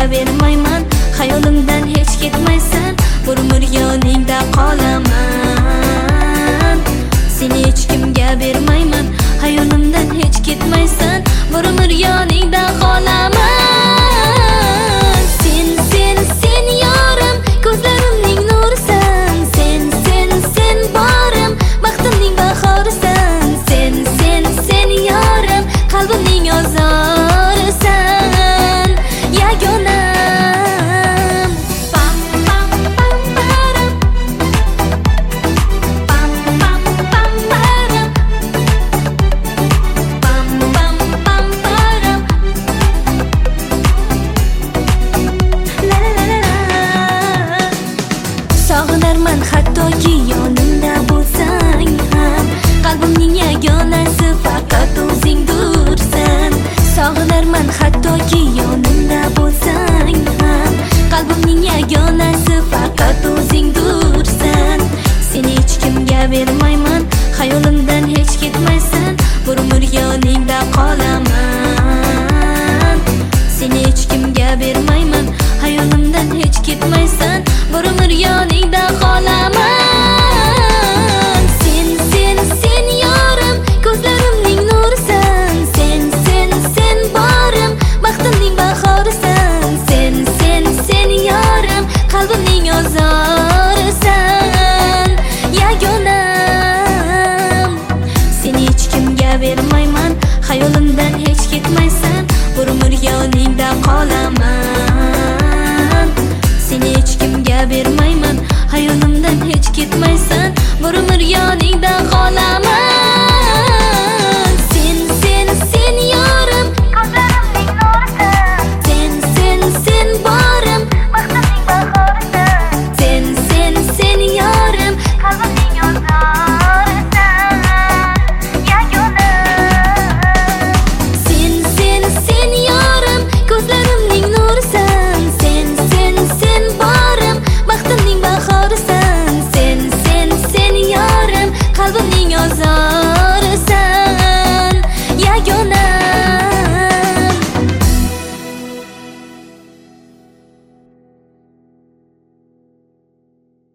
bermayman, xayolimdan hech ketmaysan, bir umr yoningda qolaman. Seni hech kimga bermayman, xayolimdan hech ketmaysan, bir umr yoningda qolaman. Sen yorim, ko'zlarimning nurisan, sen borim, baxtimning bahorisan. Sen yorim, qalbimning ozorisan, yagonam. Pam pam pam param, pam pam pam param, pam pam pam param, la la la la. Sog'inarman hattoki yonimda bo'lsang ham, qalbimning yagonasi faqat o'zingdursan. Sog'inarman hattoki yonimda bo'lsang ham, qalbimning yagonasi faqat o'zingdursan. Seni hech kimga bermayman, xayolimdan hech ketmaysan, bir umr yoningda qolaman. Seni hech kimga bermayman, xayolimdan hech ketmaysan, bir umr yoningda qolaman. Sen yorim, ko'zlarimning nurisan, sen borim, baxtimning bahorisan. Sen yorim, qalbimning ozorisan, yagonam. Seni hech kimga bermayman, xayolimdan hech ketmaysan, bir umr yoningda qolaman. Seni hech kimga bermayman, xayolimdan hech ketmaysan, bir umr yoningda qolaman.